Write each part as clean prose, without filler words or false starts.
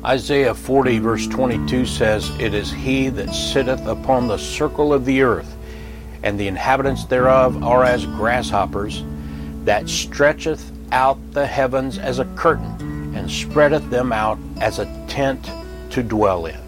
Isaiah 40 verse 22 says, "It is he that sitteth upon the circle of the earth, and the inhabitants thereof are as grasshoppers, that stretcheth out the heavens as a curtain, and spreadeth them out as a tent to dwell in."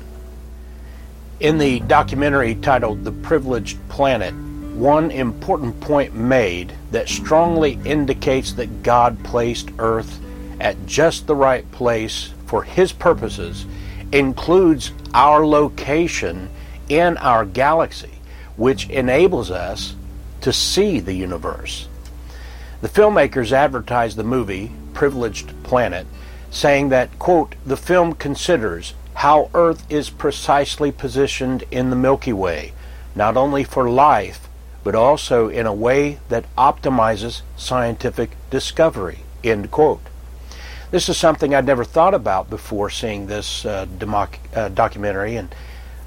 In the documentary titled The Privileged Planet, one important point made that strongly indicates that God placed Earth at just the right place for His purposes includes our location in our galaxy, which enables us to see the universe. The filmmakers advertised the movie, Privileged Planet, saying that, quote, "The film considers how Earth is precisely positioned in the Milky Way, not only for life, but also in a way that optimizes scientific discovery," end quote. This is something I'd never thought about before seeing this documentary and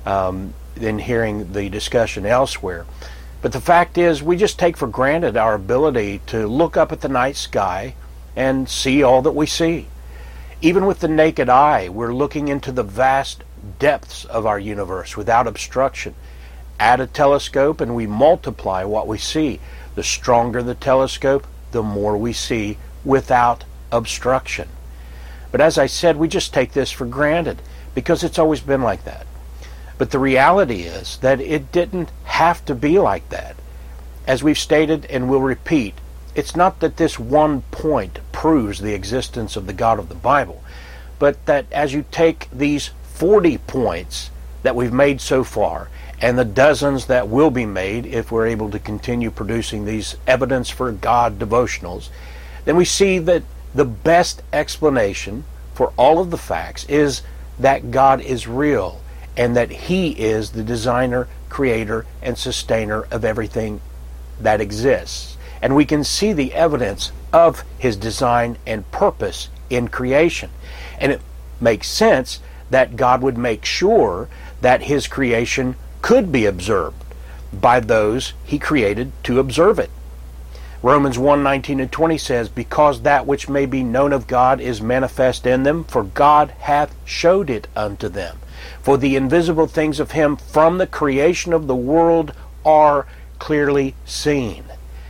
then hearing the discussion elsewhere. But the fact is, we just take for granted our ability to look up at the night sky and see all that we see. Even with the naked eye, we're looking into the vast depths of our universe without obstruction. Add a telescope and we multiply what we see. The stronger the telescope, the more we see without obstruction. But as I said, we just take this for granted because it's always been like that. But the reality is that it didn't have to be like that. As we've stated and will repeat, it's not that this one point proves the existence of the God of the Bible, but that as you take these 40 points that we've made so far and the dozens that will be made if we're able to continue producing these evidence for God devotionals, then we see that the best explanation for all of the facts is that God is real and that He is the designer, creator, and sustainer of everything that exists. And we can see the evidence of His design and purpose in creation. And it makes sense that God would make sure that His creation could be observed by those He created to observe it. Romans 1:19 and 20 says, "Because that which may be known of God is manifest in them, for God hath showed it unto them. For the invisible things of Him from the creation of the world are clearly seen."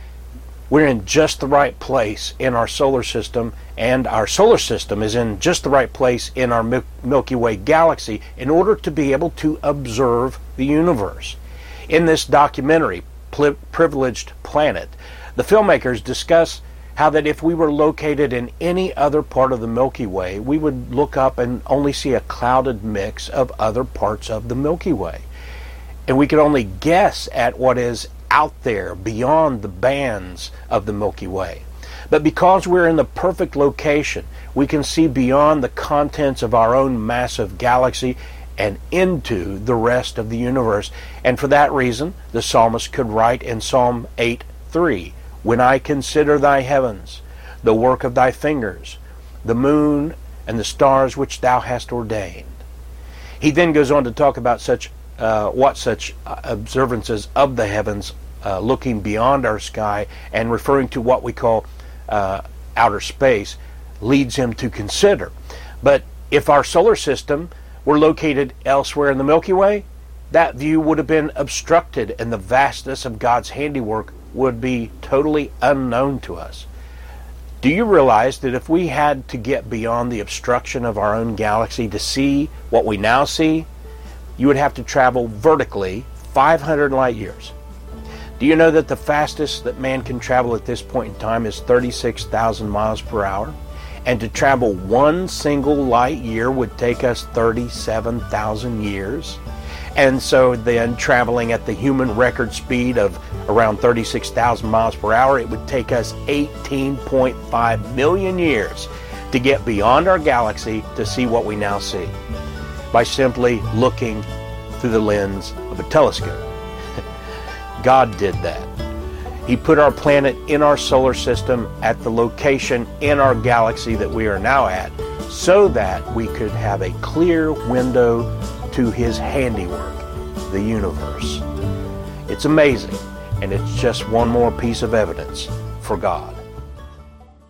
We're in just the right place in our solar system, and our solar system is in just the right place in our Milky Way galaxy in order to be able to observe the universe. In this documentary, Privileged Planet, the filmmakers discuss how that if we were located in any other part of the Milky Way, we would look up and only see a clouded mix of other parts of the Milky Way. And we could only guess at what is out there beyond the bands of the Milky Way. But because we're in the perfect location, we can see beyond the contents of our own massive galaxy and into the rest of the universe. And for that reason, the psalmist could write in Psalm 8:3, "When I consider thy heavens, the work of thy fingers, the moon and the stars which thou hast ordained." He then goes on to talk about what such observances of the heavens, looking beyond our sky and referring to what we call outer space, leads him to consider. But if our solar system were located elsewhere in the Milky Way, that view would have been obstructed and the vastness of God's handiwork would be totally unknown to us. Do you realize that if we had to get beyond the obstruction of our own galaxy to see what we now see, you would have to travel vertically 500 light years? Do you know that the fastest that man can travel at this point in time is 36,000 miles per hour? And to travel one single light year would take us 37,000 years? And so then traveling at the human record speed of around 36,000 miles per hour, it would take us 18.5 million years to get beyond our galaxy to see what we now see by simply looking through the lens of a telescope. God did that. He put our planet in our solar system at the location in our galaxy that we are now at so that we could have a clear window to His handiwork, the universe. It's amazing, and it's just one more piece of evidence for God.